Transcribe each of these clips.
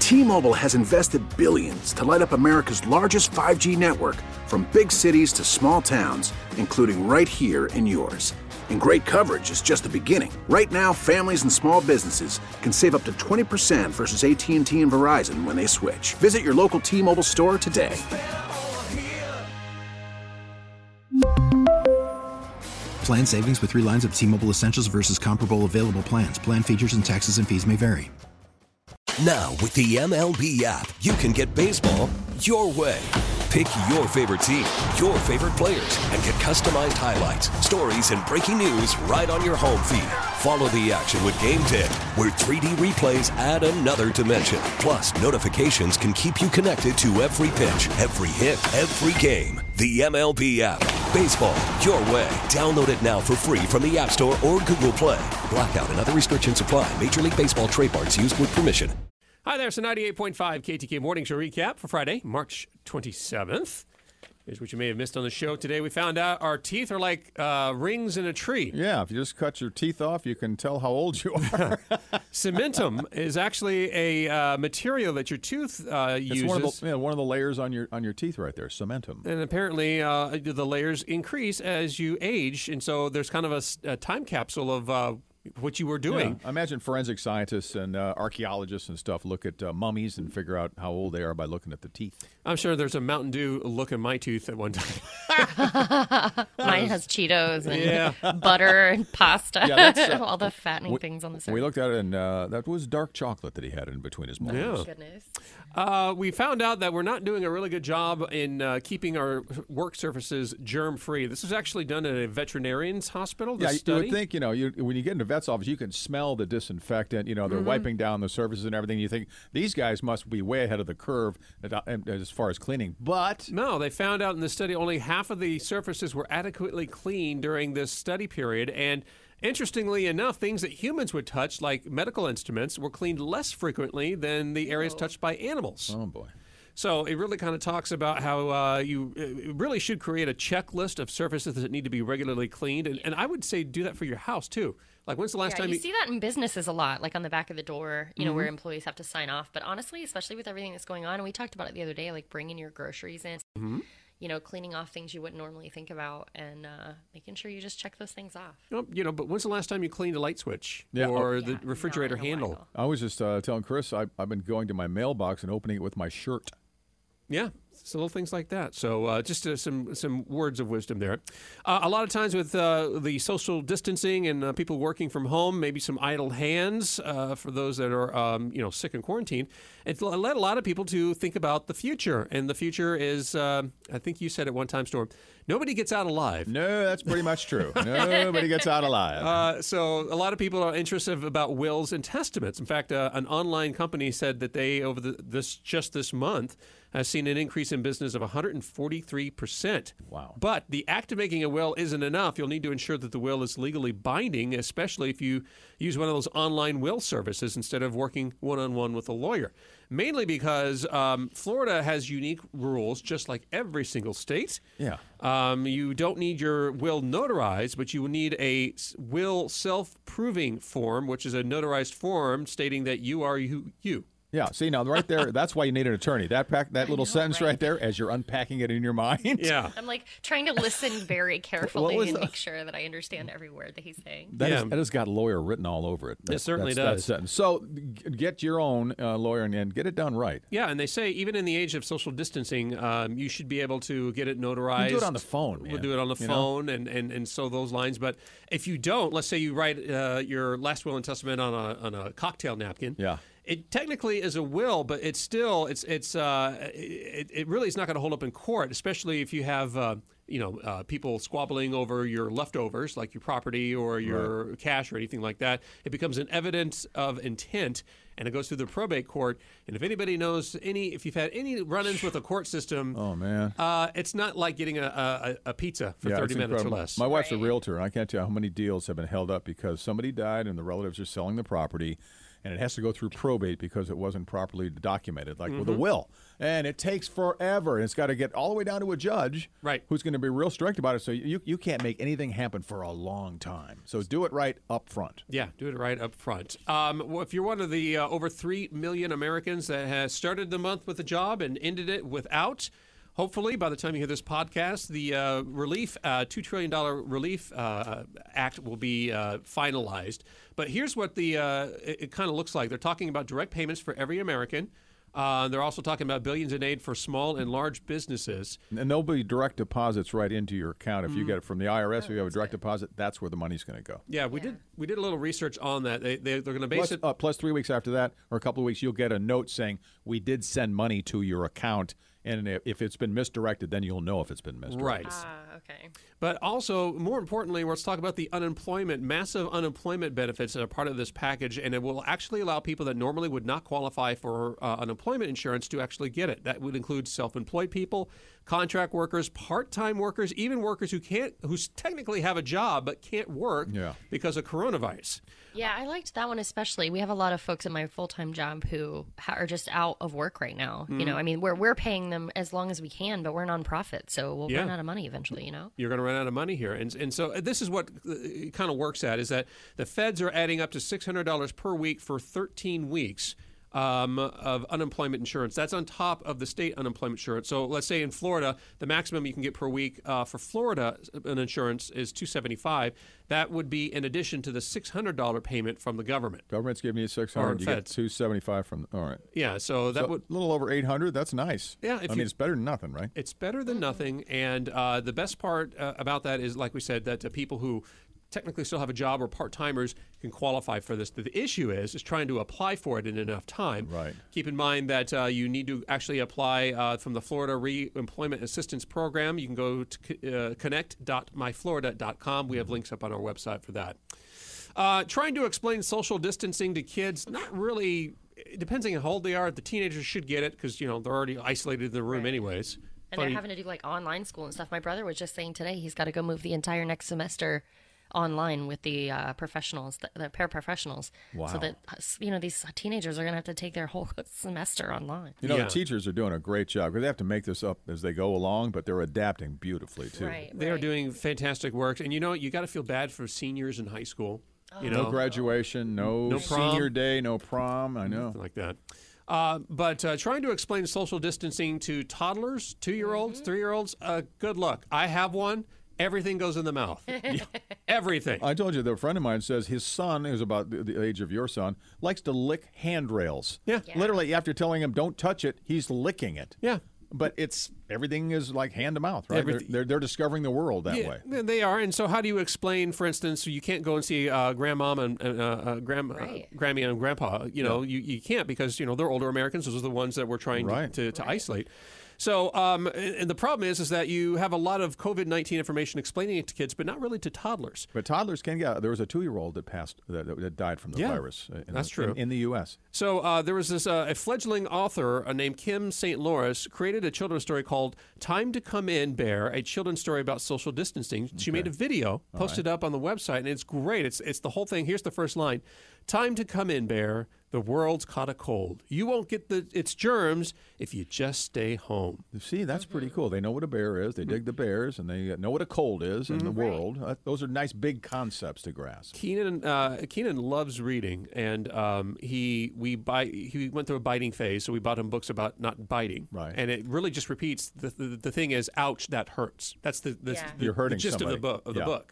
T-Mobile has invested billions to light up America's largest 5G network, from big cities to small towns, including right here in yours. And great coverage is just the beginning. Right now, families and small businesses can save up to 20% versus AT&T and Verizon when they switch. Visit your local T-Mobile store today. Plan savings with 3 lines of T-Mobile Essentials versus comparable available plans. Plan features and taxes and fees may vary. Now, with the MLB app, you can get baseball your way. Pick your favorite team, your favorite players, and get customized highlights, stories, and breaking news right on your home feed. Follow the action with Game Day, where 3D replays add another dimension. Plus, notifications can keep you connected to every pitch, every hit, every game. The MLB app. Baseball your way. Download it now for free from the App Store or Google Play. Blackout and other restrictions apply. Major League Baseball trademarks used with permission. Hi there, it's a 98.5 KTK Morning Show recap for Friday, March 27th. Here's what you may have missed on the show today. We found out our teeth are like rings in a tree. Yeah, if you just cut your teeth off, you can tell how old you are. Cementum is actually a material that your tooth uses. It's one of the layers on your teeth right there, cementum. And apparently the layers increase as you age, and so there's kind of a time capsule of what you were doing. Yeah, I imagine forensic scientists and archaeologists and stuff look at mummies and figure out how old they are by looking at the teeth. I'm sure there's a Mountain Dew look in my tooth at one time. Mine has Cheetos and butter and pasta. Yeah, all the fattening things on the surface. We looked at it, and that was dark chocolate that he had in between his molars. Yeah. Goodness. We found out that we're not doing a really good job in keeping our work surfaces germ-free. This was actually done at a veterinarian's hospital. Yeah, study. you would think, when you get into vet's office, you can smell the disinfectant. They're wiping down the surfaces and everything. You think these guys must be way ahead of the curve as far as cleaning. But no, they found out in the study only half of the surfaces were adequately cleaned during this study period. And interestingly enough, things that humans would touch, like medical instruments, were cleaned less frequently than the areas touched by animals. Oh, boy. So it really kind of talks about how you really should create a checklist of surfaces that need to be regularly cleaned. And I would say do that for your house, too. Like, when's the last time you see that in businesses a lot, like on the back of the door, where employees have to sign off. But honestly, especially with everything that's going on, and we talked about it the other day, like bringing your groceries in, cleaning off things you wouldn't normally think about, and making sure you just check those things off. But when's the last time you cleaned a light switch or the refrigerator handle? I was just telling Chris, I've been going to my mailbox and opening it with my shirt. Yeah, so little things like that. So just some words of wisdom there. A lot of times with the social distancing and people working from home, maybe some idle hands for those that are sick in quarantine, it led a lot of people to think about the future. And the future is, I think you said at one time, Storm, nobody gets out alive. No, that's pretty much true. Nobody gets out alive. So a lot of people are interested about wills and testaments. In fact, an online company said that they, over this month, has seen an increase in business of 143%. Wow. But the act of making a will isn't enough. You'll need to ensure that the will is legally binding, especially if you use one of those online will services instead of working one-on-one with a lawyer. Mainly because Florida has unique rules, just like every single state. Yeah. You don't need your will notarized, but you will need a will self-proving form, which is a notarized form stating that you are you. Yeah, see, now right there, that's why you need an attorney. That little sentence right there, as you're unpacking it in your mind. Yeah. I'm like trying to listen very carefully and make sure that I understand every word that he's saying. That has got lawyer written all over it. It certainly does. That sentence. So get your own lawyer and get it done right. Yeah, and they say even in the age of social distancing, you should be able to get it notarized. You do it on the phone, man. We'll do it on the phone and so those lines. But if you don't, let's say you write your last will and testament on a cocktail napkin. Yeah. It technically is a will, but it's still it really is not going to hold up in court, especially if you have people squabbling over your leftovers, like your property or your cash or anything like that. It becomes an evidence of intent, and it goes through the probate court. And if anybody knows if you've had any run-ins with a court system, oh man, it's not like getting a pizza for 30 minutes or less. My wife's a realtor, and I can't tell you how many deals have been held up because somebody died and the relatives are selling the property. and it has to go through probate because it wasn't properly documented, like with a will. And it takes forever. And it's got to get all the way down to a judge who's going to be real strict about it. So you can't make anything happen for a long time. So do it right up front. Yeah, do it right up front. Well, if you're one of the over 3 million Americans that has started the month with a job and ended it without, hopefully, by the time you hear this podcast, the $2 trillion relief act will be finalized. But here's what it kind of looks like. They're talking about direct payments for every American. They're also talking about billions in aid for small and large businesses. And there'll be direct deposits right into your account. If you get it from the IRS or you have a direct deposit, that's where the money's going to go. Yeah, we did a little research on that. They're going to base it. Plus 3 weeks after that, or a couple of weeks, you'll get a note saying, we did send money to your account. And if it's been misdirected, then you'll know if it's been misdirected. Right. Okay. But also, more importantly, let's talk about the massive unemployment benefits that are part of this package, and it will actually allow people that normally would not qualify for unemployment insurance to actually get it. That would include self-employed people, contract workers, part-time workers, even workers who technically have a job but can't work because of coronavirus. Yeah, I liked that one especially. We have a lot of folks at my full-time job who are just out of work right now. You know, I mean, we're paying them as long as we can, but we're nonprofit, so we'll run out of money eventually, you know? You're going to run out of money here. And so this is what it kind of works at, is that the feds are adding up to $600 per week for 13 weeks. Of unemployment insurance. That's on top of the state unemployment insurance. So let's say in Florida, the maximum you can get per week for Florida an insurance is $275. That would be in addition to the $600 payment from the government. Government's giving you $600. You get $275 from. All right. Yeah. So that would a little over $800. That's nice. Yeah. I mean, it's better than nothing, right? It's better than nothing. And the best part about that is, like we said, that people who technically still have a job or part-timers can qualify for this. The issue is trying to apply for it in enough time. Right. Keep in mind that you need to actually apply from the Florida Re-Employment Assistance Program. You can go to connect.myflorida.com. We have links up on our website for that. Trying to explain social distancing to kids, not really. Depending on how old they are, the teenagers should get it because, they're already isolated in the room anyways. And they're having to do like online school and stuff. My brother was just saying today he's got to go move the entire next semester online with the professionals, the paraprofessionals. Wow. So that, these teenagers are going to have to take their whole semester online. The teachers are doing a great job because they have to make this up as they go along, but they're adapting beautifully, too. Right. They are doing fantastic work. And, you got to feel bad for seniors in high school. No graduation, no prom. Senior day, no prom. I know. Nothing like that. But trying to explain social distancing to toddlers, 2-year-olds, 3-year-olds, good luck. I have one. Everything goes in the mouth. Everything. I told you that a friend of mine says his son, who's about the age of your son, likes to lick handrails. Yeah. Literally, after telling him don't touch it, he's licking it. Yeah. But everything is like hand to mouth, right? They're discovering the world that way. They are. And so how do you explain, for instance, you can't go and see grandmom and Grammy and grandpa. You can't because, they're older Americans. Those are the ones that we're trying to isolate. So, and the problem is that you have a lot of COVID-19 information explaining it to kids, but not really to toddlers. But toddlers can get. There was a 2-year-old that died from the virus. That's true in the U.S. So there was this a fledgling author named Kim St. Louis created a children's story called "Time to Come In, Bear," a children's story about social distancing. She made a video, posted up on the website, and it's great. It's the whole thing. Here's the first line: "Time to come in, Bear. The world's caught a cold. You won't get its germs if you just stay home." See, that's pretty cool. They know what a bear is. They dig the bears, and they know what a cold is in the world. Those are nice big concepts to grasp. Keenan loves reading, and he went through a biting phase, so we bought him books about not biting. Right. And it really just repeats the thing is, ouch, that hurts. That's the You're hurting the gist somebody. of the book.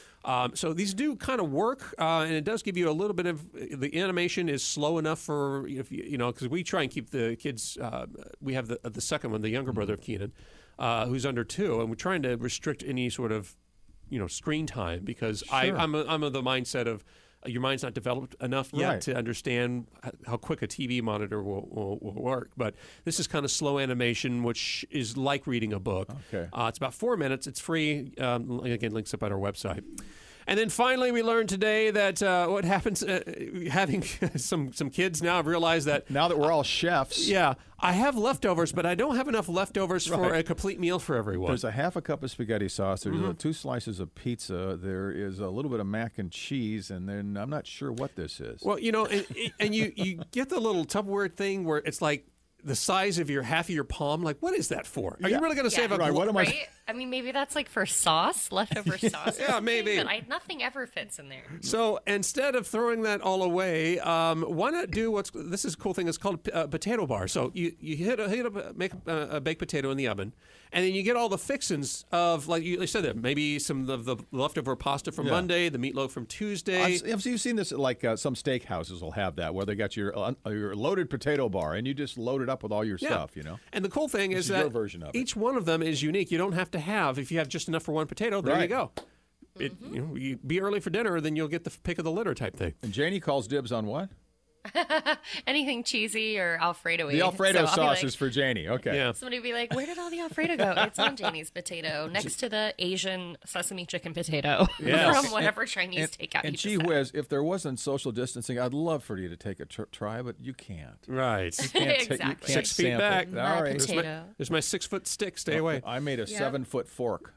So these do kind of work, and it does give you a little bit of the animation is slow enough for because we try and keep the kids. We have the second one, the younger brother of Keenan, who's under 2, and we're trying to restrict any sort of screen time because I'm of the mindset of your mind's not developed enough yet to understand how quick a TV monitor will work. But this is kind of slow animation, which is like reading a book. Okay. It's about 4 minutes. It's free. Again, links up at our website. And then finally, we learned today that what happens having some kids now have realized that now that we're all chefs. Yeah, I have leftovers, but I don't have enough leftovers for a complete meal for everyone. There's a half a cup of spaghetti sauce. There's 2 slices of pizza. There is a little bit of mac and cheese, and then I'm not sure what this is. Well, and you get the little Tupperware thing where it's like the size of half of your palm. Like, what is that for? Are you really going to save up? Right, what am I? I mean, maybe that's like for sauce, leftover sauce. Yeah, maybe. But nothing ever fits in there. So instead of throwing that all away, why not do this is a cool thing. It's called potato bar. So you make a baked potato in the oven, and then you get all the fixins of, like you said, there maybe some of the leftover pasta from Monday, the meatloaf from Tuesday. You've seen this like some steakhouses will have that, where they got your loaded potato bar, and you just load it up with all your stuff. And the cool thing is that your version of each one of them is unique. You don't have to have, if you have just enough for one potato, there you go. You be early for dinner, then you'll get the pick of the litter type thing. And Janie calls dibs on what? Anything cheesy or Alfredo-y. The Alfredo sauce is for Janie. Okay. Yeah. Somebody will be like, where did all the Alfredo go? It's on Janie's potato, next to the Asian sesame chicken potato from whatever Chinese takeout. And gee whiz, if there wasn't social distancing, I'd love for you to take a try, but you can't. Right. You can't Exactly. 6 feet back. All right. There's my 6-foot stick. Stay away. I made a 7-foot fork.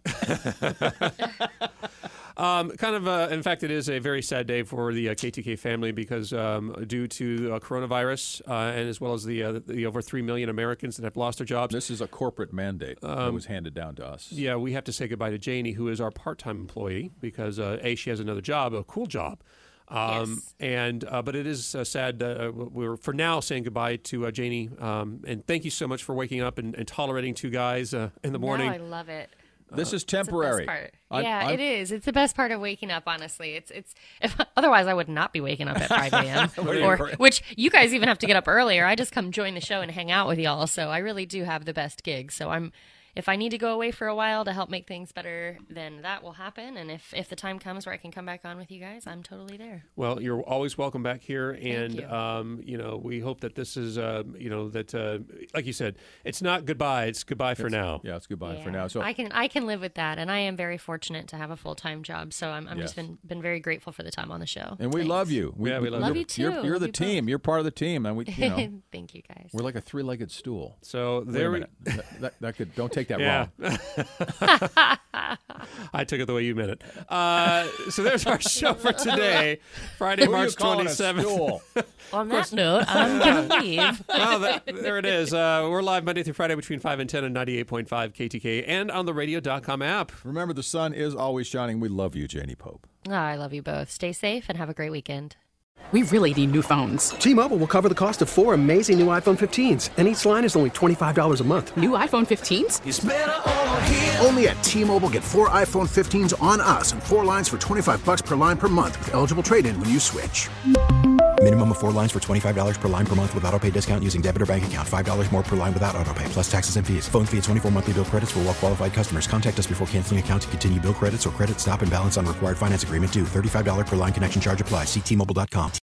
In fact, it is a very sad day for the KTK family because due to coronavirus and as well as the over 3 million Americans that have lost their jobs. This is a corporate mandate that was handed down to us. Yeah, we have to say goodbye to Janie, who is our part-time employee, because she has another job, a cool job. But it is sad. We're for now saying goodbye to Janie, and thank you so much for waking up and tolerating 2 guys in the morning. No, I love it. This is temporary. It's the best part. It is. It's the best part of waking up, honestly. Otherwise I would not be waking up at 5 a.m. Which you guys even have to get up earlier. I just come join the show and hang out with y'all. So I really do have the best gig. So if I need to go away for a while to help make things better, then that will happen. And if the time comes where I can come back on with you guys, I'm totally there. Well, you're always welcome back here. And, Thank you. We hope that this is, like you said, it's not goodbye. It's goodbye for now. Yeah, it's goodbye for now. So I can live with that. And I am very fortunate to have a full-time job. So I'm just been very grateful for the time on the show. And we love you. We love you too. You're the team. You're part of the team. And Thank you, guys. We're like a 3-legged stool. So don't take that wrong. I took it the way you meant it. So there's our show for today, Friday, March 27th. On that note, I'm going to leave. Well, there it is. We're live Monday through Friday between 5 and 10 on 98.5 KTK and on the radio.com app. Remember, the sun is always shining. We love you, Janie Pope. Oh, I love you both. Stay safe and have a great weekend. We really need new phones. T-Mobile will cover the cost of 4 amazing new iPhone 15s, and each line is only $25 a month. New iPhone 15s? It's better over here. Only at T-Mobile, get 4 iPhone 15s on us and 4 lines for $25 per line per month with eligible trade-in when you switch. Minimum of 4 lines for $25 per line per month with autopay discount using debit or bank account. $5 more per line without autopay, plus taxes and fees. Phone fee at 24 monthly bill credits for well-qualified customers. Contact us before canceling account to continue bill credits or credit stop and balance on required finance agreement due. $35 per line connection charge applies. See T-Mobile.com.